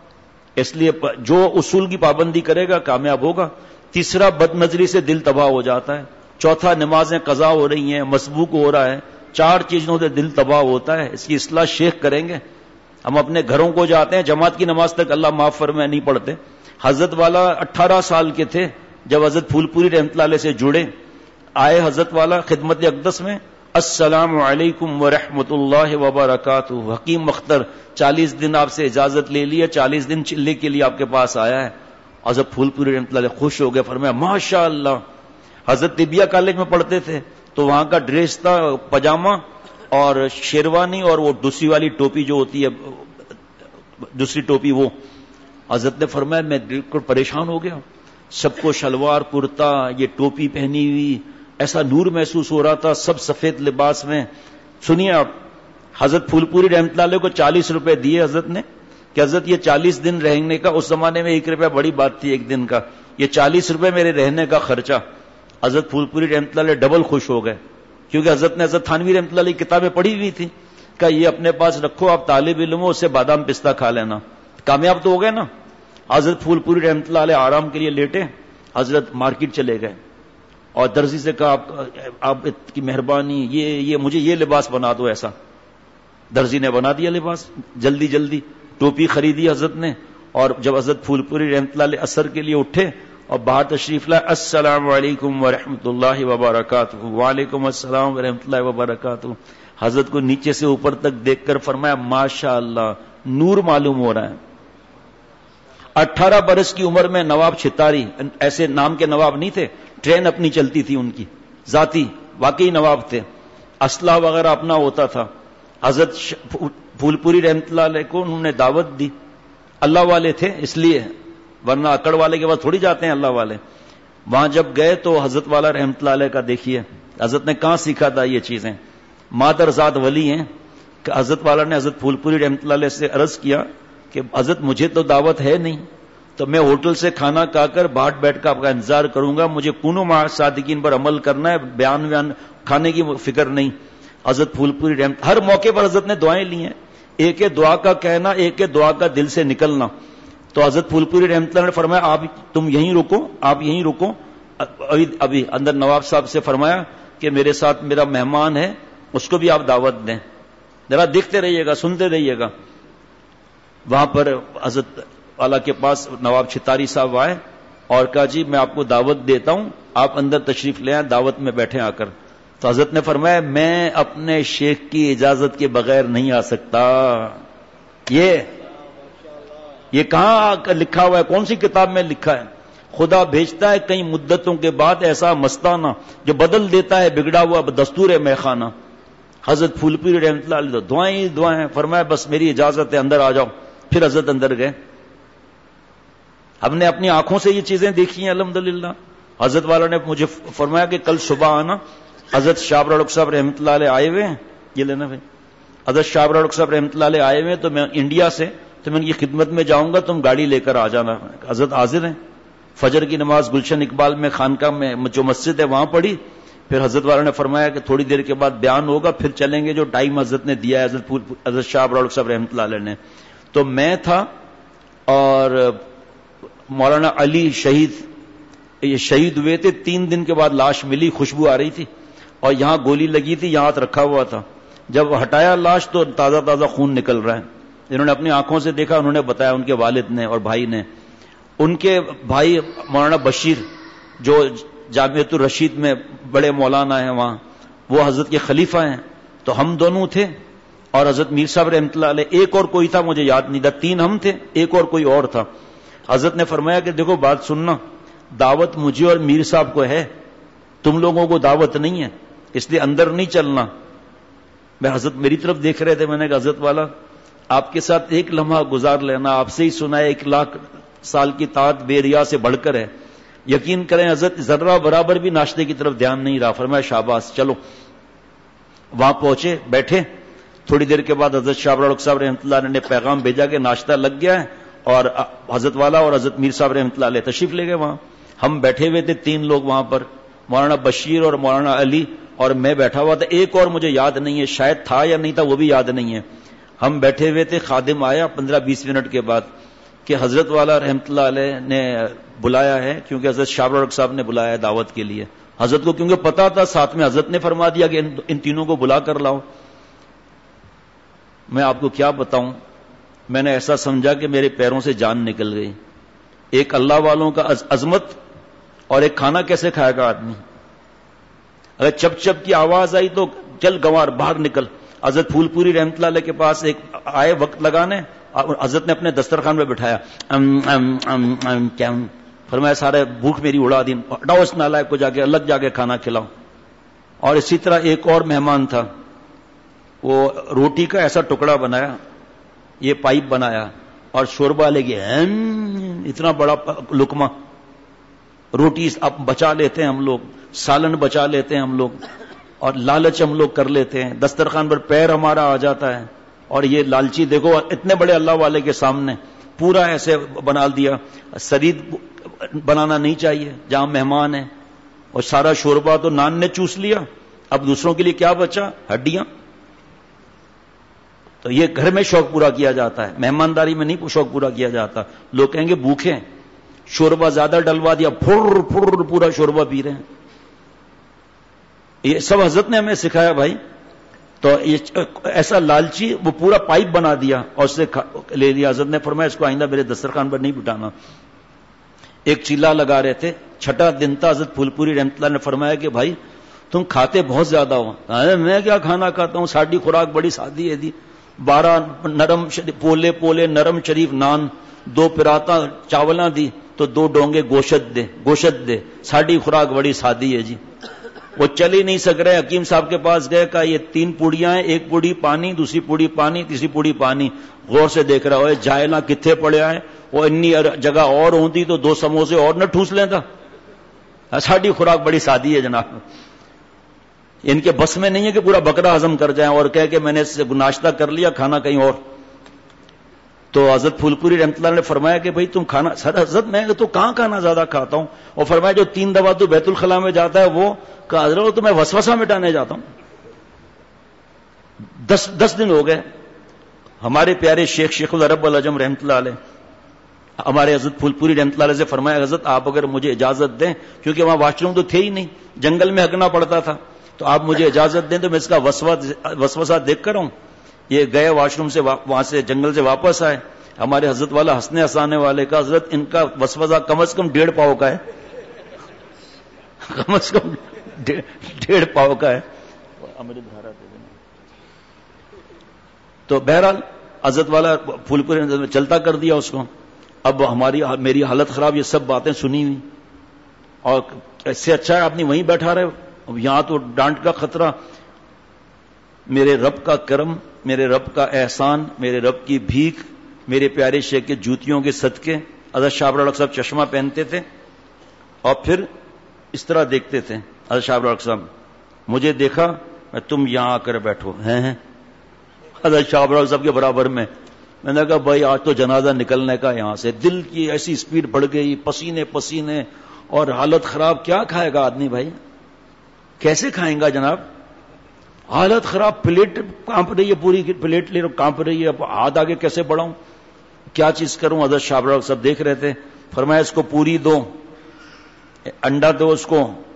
اس لیے جو اصول کی پابندی کرے گا کامیاب ہوگا. تیسرا بد نظری سے دل تباہ ہو جاتا ہے. چوتھا نمازیں قضا ہو رہی ہیں, مسبوق ہو رہا ہے. 4 چیزوں سے دل تباہ ہوتا ہے. اس کی اصلاح شیخ کریں گے. ہم اپنے گھروں کو جاتے ہیں, جماعت کی نماز تک اللہ معاف فرمائے نہیں پڑھتے. حضرت والا 18 سال کے تھے جب حضرت پھول پوری رحمۃ اللہ علیہ سے جڑے. آئے حضرت والا خدمت اقدس میں, السلام علیکم ورحمۃ اللہ وبرکاتہ. حکیم مختر 40 دن آپ سے اجازت لے لی ہے, 40 دن چلنے کے لیے آپ کے پاس آیا ہے. حضرت پھول پوری رحمۃ اللہ علیہ خوش ہو گئے, فرمایا ماشاء اللہ. حضرت طبیہ کالج میں پڑھتے تھے تو وہاں کا ڈریس تھا پاجامہ اور شیروانی اور وہ دوسری والی ٹوپی جو ہوتی ہے, دوسری ٹوپی, وہ. حضرت نے فرمایا میں دیکھ کر پریشان ہو گیا, سب کو شلوار کرتا, یہ ٹوپی پہنی ہوئی, ایسا نور محسوس ہو رہا تھا, سب سفید لباس میں. سنیے آپ, حضرت پھول پوری رحمۃ اللہ علیہ کو 40 روپے دیے حضرت نے کہ حضرت یہ 40 دن رہنے کا, اس زمانے میں 1 روپیہ بڑی بات تھی ایک دن کا, یہ 40 روپے میرے رہنے کا خرچہ. حضرت پھول پوری رحمۃ اللہ علیہ ڈبل خوش ہو گئے, کیونکہ حضرت نے حضرت تھانوی رحمۃ اللہ علیہ کتابیں پڑھی ہوئی تھی. کہ یہ اپنے پاس رکھو, آپ طالب علم ہو, اس سے بادام پستہ کھا لینا, کامیاب تو ہو گئے نا. حضرت پھول پوری رحمۃ اللہ علیہ آرام کے لیے لیٹے, حضرت مارکیٹ چلے گئے اور درزی سے کہا آپ کی مہربانی, یہ مجھے یہ لباس بنا دو ایسا. درزی نے بنا دیا لباس, جلدی جلدی ٹوپی خریدی حضرت نے. اور جب حضرت پھول پوری رحمۃ اللہ علیہ عصر کے لیے اٹھے اور باہر تشریف لائے, السلام علیکم ورحمۃ اللہ وبرکاتہ. وعلیکم السلام ورحمۃ اللہ وبرکاتہ. حضرت کو نیچے سے اوپر تک دیکھ کر فرمایا ماشاء اللہ, نور معلوم ہو رہا ہے. 18 برس کی عمر میں نواب چھتاری, ایسے نام کے نواب نہیں تھے, ٹرین اپنی چلتی تھی ان کی ذاتی, واقعی نواب تھے, اسلحہ وغیرہ اپنا ہوتا تھا. حضرت پھول پوری رحمۃ اللہ علیہ کو انہوں نے دعوت دی, اللہ والے تھے اس لیے, ورنہ اکڑ والے کے بعد تھوڑی جاتے ہیں اللہ والے. وہاں جب گئے تو حضرت والا رحمۃ اللہ علیہ کا دیکھیے, حضرت نے کہاں سیکھا تھا یہ چیزیں. مادر ذات ولی ہیں کہ حضرت والا نے حضرت پھول پوری رحمۃ اللہ علیہ سے عرض کیا کہ حضرت مجھے تو دعوت ہے نہیں, تو میں ہوٹل سے کھانا کھا کر باہر بیٹھ کر آپ کا انتظار کروں گا, مجھے کونوں مع صادقین پر عمل کرنا ہے, بیان کھانے کی فکر نہیں. حضرت پھول پوری رحمت, ہر موقع پر حضرت نے دعائیں لی ہیں, ایک ہے دعا کا کہنا, ایک ہے دعا کا دل سے نکلنا. تو حضرت پھول پوری رحمت اللہ نے فرمایا آپ تم یہیں رکو, آپ یہیں رکو. ابھی اندر نواب صاحب سے فرمایا کہ میرے ساتھ میرا مہمان ہے, اس کو بھی آپ دعوت دیں, ذرا دیکھتے رہیے گا, سنتے رہیے گا. وہاں پر حضرت والا کے پاس نواب چھتاری صاحب آئے اور کہا جی میں آپ کو دعوت دیتا ہوں, آپ اندر تشریف لے آئیں, دعوت میں بیٹھے آ کر. تو حضرت نے فرمایا میں اپنے شیخ کی اجازت کے بغیر نہیں آ سکتا. یہ کہاں لکھا ہوا ہے, کون سی کتاب میں لکھا ہے؟ خدا بھیجتا ہے کئی مدتوں کے بعد ایسا مستانہ جو بدل دیتا ہے بگڑا ہوا دستور میخانہ. حضرت پھول پوری رحمۃ اللہ علیہ دعائیں دعائیں, فرمایا بس میری اجازت ہے, اندر آ جاؤ. پھر حضرت اندر گئے. ہم نے اپنی آنکھوں سے یہ چیزیں دیکھی ہیں الحمدللہ. حضرت والا نے مجھے فرمایا کہ کل صبح آنا, حضرت شاہ رڑک صاحب رحمۃ اللہ علیہ آئے ہوئے ہیں, یہ لینا بھائی, حضرت شاہ رڑک صاحب رحمۃ اللہ علیہ آئے ہوئے ہیں, تو میں انڈیا سے, تو میں ان کی خدمت میں جاؤں گا, تم گاڑی لے کر آ جانا. حضرت حاضر ہیں. فجر کی نماز گلشن اقبال میں خانقاہ میں جو مسجد ہے وہاں پڑھی. پھر حضرت والا نے فرمایا کہ تھوڑی دیر کے بعد بیان ہوگا, پھر چلیں گے جو ٹائم حضرت نے دیا ہے, حضرت شاہ رڑک صاحب رحمۃ اللہ علیہ نے. تو میں تھا اور مولانا علی شہید, یہ شہید ہوئے تھے, 3 دن کے بعد لاش ملی, خوشبو آ رہی تھی. اور یہاں گولی لگی تھی، یہاں ہاتھ رکھا ہوا تھا. جب ہٹایا لاش تو تازہ تازہ خون نکل رہا ہے. انہوں نے اپنی آنکھوں سے دیکھا، انہوں نے بتایا ان کے والد نے اور بھائی نے. ان کے بھائی مولانا بشیر جو جامعۃ الرشید میں بڑے مولانا ہیں وہاں، وہ حضرت کے خلیفہ ہیں. تو ہم دونوں تھے اور حضرت میر صاحب رحمۃ اللہ علیہ، ایک اور کوئی تھا مجھے یاد نہیں تھا، 3 ہم تھے، ایک اور کوئی اور تھا. حضرت نے فرمایا کہ دیکھو بات سننا، دعوت مجھے اور میر صاحب کو ہے، تم لوگوں کو دعوت نہیں ہے، اس لیے اندر نہیں چلنا. میں حضرت میری طرف دیکھ رہے تھے، میں نے کہا حضرت والا آپ کے ساتھ ایک لمحہ گزار لینا، آپ سے ہی سنا ہے 1,00,000 سال کی طاعت بے ریا سے بڑھ کر ہے. یقین کریں حضرت ذرہ برابر بھی ناشتے کی طرف دھیان نہیں رہا. فرمایا شاباش چلو. وہاں پہنچے، بیٹھے. تھوڑی دیر کے بعد حضرت شاہ رخ صاحب رحمۃ اللہ نے پیغام بھیجا کہ ناشتہ لگ گیا ہے، اور حضرت والا اور حضرت میر صاحب رحمۃ اللہ علیہ تشریف لے گئے. وہاں ہم بیٹھے ہوئے تھے 3 لوگ وہاں پر، مولانا بشیر اور مولانا علی اور میں بیٹھا ہوا تھا. ایک اور مجھے یاد نہیں ہے، شاید تھا یا نہیں تھا وہ بھی یاد نہیں ہے. ہم بیٹھے ہوئے تھے، خادم آیا 15-20 منٹ کے بعد کہ حضرت والا رحمۃ اللہ علیہ نے بلایا ہے، کیونکہ حضرت شاہ رخ صاحب نے بلایا ہے دعوت کے لیے. حضرت کو کیونکہ پتا تھا، ساتھ میں حضرت نے فرما دیا کہ ان تینوں کو بلا کر لاؤ. میں آپ کو کیا بتاؤں، میں نے ایسا سمجھا کہ میرے پیروں سے جان نکل گئی. ایک اللہ والوں کا عظمت، اور ایک کھانا کیسے کھائے گا آدمی. اگر چپ چپ کی آواز آئی تو چل گوار باہر نکل. حضرت پھول پوری رحمۃ اللہ علیہ کے پاس ایک آئے وقت لگانے، حضرت نے اپنے دسترخوان میں بٹھایا، کیا فرمایا سارے بھوک میری اڑا دی، ہٹاؤ اس نالائق کو، جا کے الگ جا کے کھانا کھلاؤ. اور اسی طرح ایک اور مہمان تھا، وہ روٹی کا ایسا ٹکڑا بنایا، یہ پائپ بنایا اور شوربہ لے کے اتنا بڑا لقمہ. روٹی اب بچا لیتے ہیں ہم لوگ، سالن بچا لیتے ہیں ہم لوگ، اور لالچ ہم لوگ کر لیتے ہیں، دسترخوان پر پیر ہمارا آ جاتا ہے. اور یہ لالچی دیکھو اتنے بڑے اللہ والے کے سامنے پورا ایسے بنا دیا. شرید بنانا نہیں چاہیے جہاں مہمان ہیں. اور سارا شوربہ تو نان نے چوس لیا، اب دوسروں کے لیے کیا بچا؟ ہڈیاں. تو یہ گھر میں شوق پورا کیا جاتا ہے، مہمانداری میں نہیں شوق پورا کیا جاتا. لوگ کہیں گے بھوکے، شوربہ زیادہ ڈلوا دیا، پھر پورا شوربہ پی رہے ہیں. یہ سب حضرت نے ہمیں سکھایا بھائی. تو ایسا لالچی وہ پورا پائپ بنا دیا اور اس سے لے لیا. حضرت نے فرمایا اس کو آئندہ میرے دسترخوان پر نہیں بٹھانا. ایک چیلا لگا رہے تھے، 6واں دن تھا. حضرت پھول پوری رحمۃ اللہ نے فرمایا کہ بھائی تم کھاتے بہت زیادہ ہو. میں کیا کھانا کھاتا ہوں، ساڑھی خوراک بڑی سادی ہے دی. 12 نرم پولے نرم شریف نان، 2 پراتا چاولاں دی، تو 2 ڈونگے گوشت دے. ساڑھی خوراک بڑی سادی ہے جی. وہ چل ہی نہیں سک رہے. حکیم صاحب کے پاس گئے، کہا یہ 3 پوڑیاں ہیں، 1 پوڑی پانی، دوسری پوڑی پانی، تیسری پوڑی پانی. غور سے دیکھ رہا ہوئے جائلہ کتنے پڑے آئے. وہ انی جگہ اور ہوتی تو 2 سموسے اور نہ ٹھوس لیتا. ساڑھی خوراک بڑی سادی ہے جناب. ان کے بس میں نہیں ہے کہ پورا بکرا ہضم کر جائیں اور کہہ کہ میں نے ناشتہ کر لیا، کھانا کہیں اور. تو حضرت پھول پوری رحمۃ اللہ نے فرمایا کہ بھئی تم کھانا، سر حضرت میں تو کہاں کھانا زیادہ کھاتا ہوں. اور فرمایا جو 3 دفعہ تو بیت الخلاء میں جاتا ہے وہ، کہ حضرت تو میں وسوسہ مٹانے جاتا ہوں. 10 دن ہو گئے. ہمارے پیارے شیخ العرب العجم رحمۃ اللہ علیہ ہمارے حضرت پھول پوری رحمۃ اللہ علیہ سے فرمایا حضرت آپ اگر مجھے اجازت دیں، کیونکہ وہاں واش روم تو تھے ہی نہیں، جنگل میں ہگنا پڑتا تھا، تو آپ مجھے اجازت دیں تو میں اس کا وسوسہ دیکھ کر ہوں. یہ گئے واش روم سے، وہاں سے جنگل سے واپس آئے. ہمارے حضرت والا ہنسنے ہسانے والے کا، حضرت ان کا وسوسہ کم از کم 1.5 پاؤ کا ہے، کم از کم 1.5 پاؤ کا ہے. تو بہرحال حضرت والا پھول پوری چلتا کر دیا اس کو. اب میری حالت خراب، یہ سب باتیں سنی ہوئی، اور اس سے اچھا ہے آپ وہیں بیٹھا رہے. اب یہاں تو ڈانٹ کا خطرہ. میرے رب کا کرم، میرے رب کا احسان، میرے رب کی بھیک، میرے پیارے شیخ کے جوتیوں کے صدقے. حضرت شاہ رخ صاحب چشمہ پہنتے تھے اور پھر اس طرح دیکھتے تھے. حضرت شاہ رخ صاحب مجھے دیکھا، میں تم یہاں آ کر بیٹھو ہیں. حضرت شاہ رخ صاحب کے برابر میں نے کہا بھائی آج تو جنازہ نکلنے کا. یہاں سے دل کی ایسی سپیڈ بڑھ گئی، پسینے اور حالت خراب. کیا کھائے گا آدمی بھائی، کیسے کھائیں گا جناب؟ حالت خراب، پلیٹ کانپ رہی ہے، پوری پلیٹ لے کانپ رہی ہے. اب ہاتھ آگے کیسے بڑھاؤں، کیا چیز کروں؟ حضرت شاہ رخ صاحب دیکھ رہے تھے. فرمایا اس کو پوری دو، انڈا دو، اس کو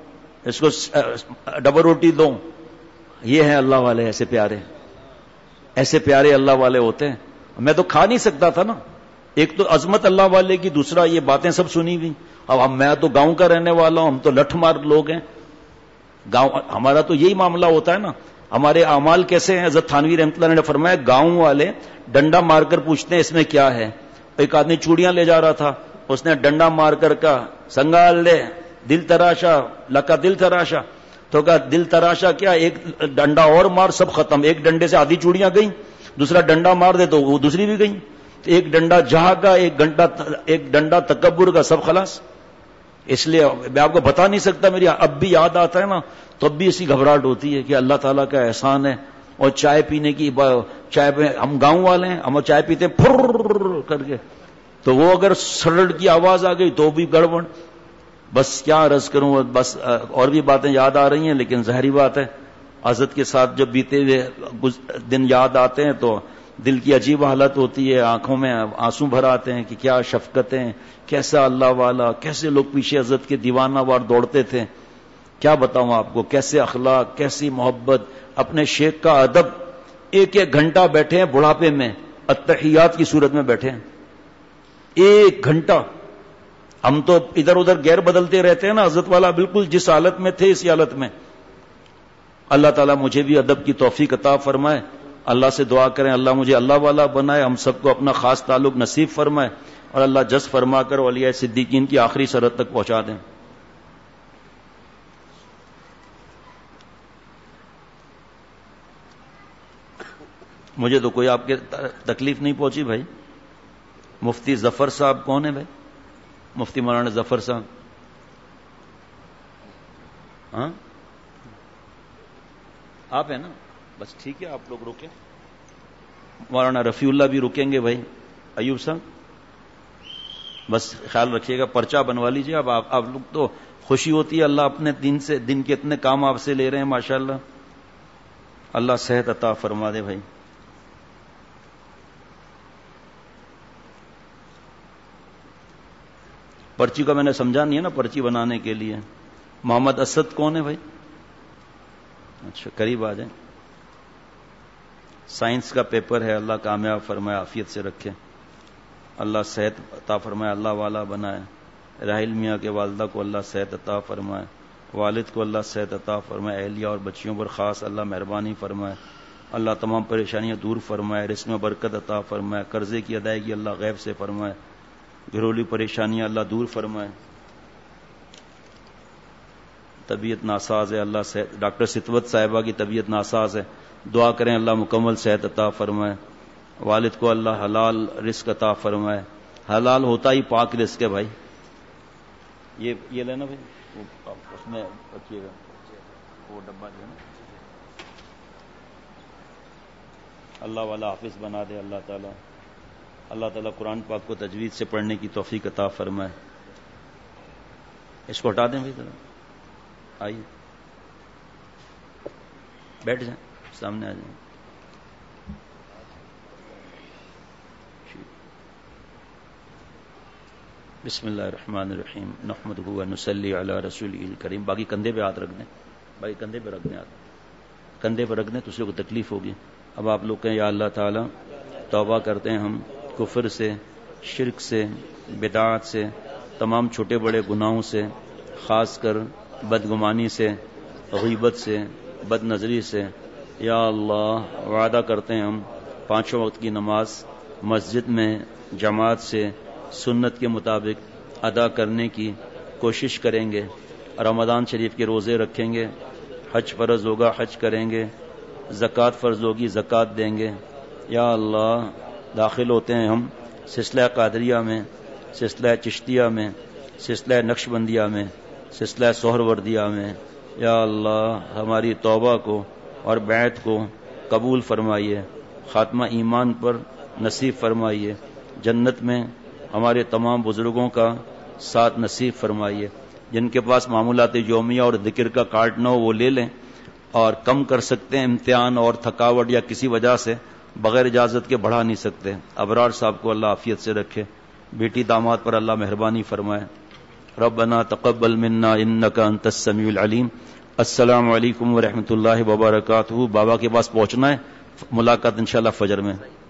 اس کو ڈبل روٹی دو. یہ ہیں اللہ والے، ایسے پیارے اللہ والے ہوتے ہیں. میں تو کھا نہیں سکتا تھا نا. ایک تو عظمت اللہ والے کی، دوسرا یہ باتیں سب سنی ہوئی. اب میں تو گاؤں کا رہنے والا ہوں، ہم تو لٹھ مار لوگ ہیں. گاؤں ہمارا تو یہی معاملہ ہوتا ہے نا. ہمارے اعمال کیسے ہیں؟ حضرت تھانوی رحمۃ اللہ نے فرمایا گاؤں والے ڈنڈا مار کر پوچھتے ہیں اس میں کیا ہے. ایک آدمی چوڑیاں لے جا رہا تھا، اس نے ڈنڈا مار کر کہا سنگال لے دل تراشا لکا دل تراشا. تو کہا دل تراشا کیا، ایک ڈنڈا اور مار سب ختم. ایک ڈنڈے سے آدھی چوڑیاں گئیں، دوسرا ڈنڈا مار دے تو وہ دوسری بھی گئیں. ایک ڈنڈا جہاں کا، ایک ڈنڈا تکبر کا، سب خلاص. اس لیے میں آپ کو بتا نہیں سکتا، میری اب بھی یاد آتا ہے نا تو اب بھی ایسی گھبراہٹ ہوتی ہے کہ اللہ تعالیٰ کا احسان ہے. اور چائے پینے کی، چائے پہ ہم گاؤں والے ہیں، ہم چائے پیتے ہیں پھر کر کے، تو وہ اگر سرڑ کی آواز آ گئی تو بھی گڑبڑ. بس کیا عرض کروں، بس اور بھی باتیں یاد آ رہی ہیں، لیکن ظاہری بات ہے حضرت کے ساتھ جب بیتے ہوئے دن یاد آتے ہیں تو دل کی عجیب حالت ہوتی ہے، آنکھوں میں آنسو بھر آتے ہیں کہ کیا شفقتیں، کیسا اللہ والا، کیسے لوگ پیچھے حضرت کے دیوانہ وار دوڑتے تھے. کیا بتاؤں آپ کو، کیسے اخلاق، کیسی محبت، اپنے شیخ کا ادب. ایک ایک گھنٹہ بیٹھے ہیں بڑھاپے میں، التحیات کی صورت میں بیٹھے ہیں 1 گھنٹہ. ہم تو ادھر ادھر غیر بدلتے رہتے ہیں نا. حضرت والا بالکل جس حالت میں تھے اسی حالت میں. اللہ تعالیٰ مجھے بھی ادب کی توفیق عطا فرمائے. اللہ سے دعا کریں اللہ مجھے اللہ والا بنائے، ہم سب کو اپنا خاص تعلق نصیب فرمائے، اور اللہ جذب فرما کر اولیاء صدیقین کی آخری سرحد تک پہنچا دیں. مجھے تو کوئی آپ کے تکلیف نہیں پہنچی بھائی. مفتی ظفر صاحب کون ہے بھائی؟ مفتی مولانا ظفر صاحب. ہاں آپ ہیں نا؟ بس ٹھیک ہے، آپ لوگ رکیں. مولانا رفیع اللہ بھی رکیں گے بھائی. ایوب صاحب بس خیال رکھیے گا، پرچہ بنوا لیجیے. اب آپ لوگ تو خوشی ہوتی ہے، اللہ اپنے دن کے اتنے کام آپ سے لے رہے ہیں ماشاءاللہ. اللہ صحت عطا فرما دے بھائی. پرچی کا میں نے سمجھا نہیں ہے نا، پرچی بنانے کے لیے. محمد اسد کون ہے بھائی؟ اچھا قریب آ جائیں. سائنس کا پیپر ہے، اللہ کامیاب فرمائے، عافیت سے رکھے، اللہ صحت عطا فرمائے، اللہ والا بنائے. راحیل میاں کے والدہ کو اللہ صحت عطا فرمائے، والد کو اللہ صحت عطا فرمائے، اہلیہ اور بچیوں پر خاص اللہ مہربانی فرمائے. اللہ تمام پریشانیاں دور فرمائے، رزق میں برکت عطا فرمائے، قرضے کی ادائیگی اللہ غیب سے فرمائے، گھریلو پریشانیاں اللہ دور فرمائے. طبیعت ناساز ہے، اللہ صحت. ڈاکٹر ستوت صاحبہ کی طبیعت ناساز ہے، دعا کریں اللہ مکمل صحت عطا فرمائے. والد کو اللہ حلال رزق عطا فرمائے. حلال ہوتا ہی پاک رزق ہے بھائی. یہ لینا بھائی، اس میں رکھیے گا وہ ڈبہ جو ہے نا. اللہ والا حافظ بنا دے اللہ تعالیٰ قرآن پاک کو تجوید سے پڑھنے کی توفیق عطا فرمائے. اس کو ہٹا دیں بھائی ذرا. آئیے بیٹھ جائیں، سامنے آ جائیں. بسم اللہ الرحمن الرحیم نحمدہ و نصلی علی رسولہ الکریم. باقی کندھے پہ ہاتھ رکھ دیں بھائی، کندھے پہ رکھ دیں ہاتھ، کندھے پہ رکھ دیں تو اس کو تکلیف ہوگی. اب آپ لوگ کہیں یا اللہ تعالی توبہ کرتے ہیں ہم کفر سے، شرک سے، بدعات سے، تمام چھوٹے بڑے گناہوں سے، خاص کر بدگمانی سے، غیبت سے، بد نظری سے. یا اللہ وعدہ کرتے ہیں ہم 5 وقت کی نماز مسجد میں جماعت سے سنت کے مطابق ادا کرنے کی کوشش کریں گے. رمضان شریف کے روزے رکھیں گے، حج فرض ہوگا حج کریں گے، زکوٰۃ فرض ہوگی زکوٰۃ دیں گے. یا اللہ داخل ہوتے ہیں ہم سلسلہ قادریہ میں، سلسلہ چشتیہ میں، سلسلہ نقشبندیہ میں، سلسلہ سہروردیہ میں. یا اللہ ہماری توبہ کو اور بیعت کو قبول فرمائیے، خاتمہ ایمان پر نصیب فرمائیے. جنت میں ہمارے تمام بزرگوں کا ساتھ نصیب فرمائیے. جن کے پاس معمولات یومیہ اور ذکر کا کارڈ نہ ہو وہ لے لیں، اور کم کر سکتے ہیں امتحان اور تھکاوٹ یا کسی وجہ سے، بغیر اجازت کے بڑھا نہیں سکتے. ابرار صاحب کو اللہ عافیت سے رکھے، بیٹی داماد پر اللہ مہربانی فرمائے. ربنا تقبل منا انك انت السميع العليم. السلام علیکم ورحمۃ اللہ وبرکاتہ. بابا کے پاس پہنچنا ہے, ملاقات انشاءاللہ فجر میں.